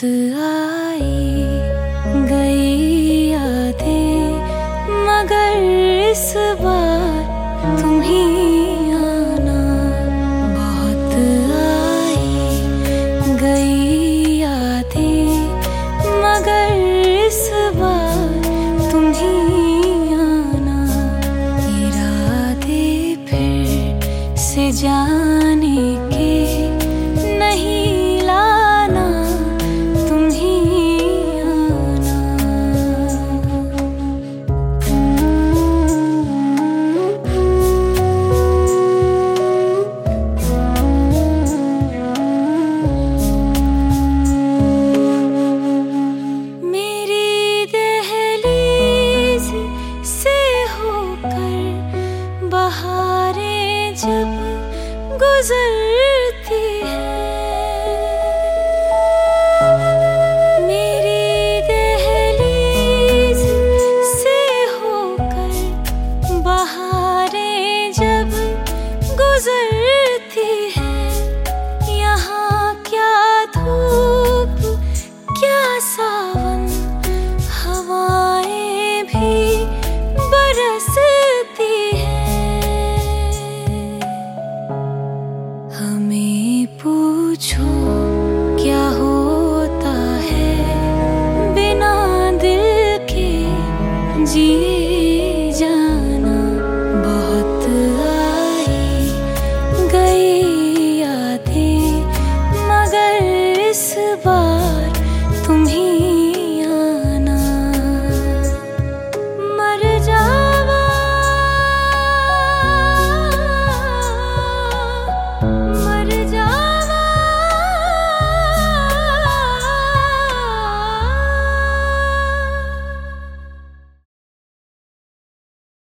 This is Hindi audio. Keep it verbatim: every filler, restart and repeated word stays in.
आई गई यादें, मगर इस बार तुम ही आना। बहुत आई गई यादें, मगर इस बार तुम ही आना। इरादे फिर से जाने के नहीं लाना, तुम ही आना। मेरी दहलीज से होकर बहारें जब गुजरती है, मेरी दहलीज से होकर बहारें जब गुजरती है,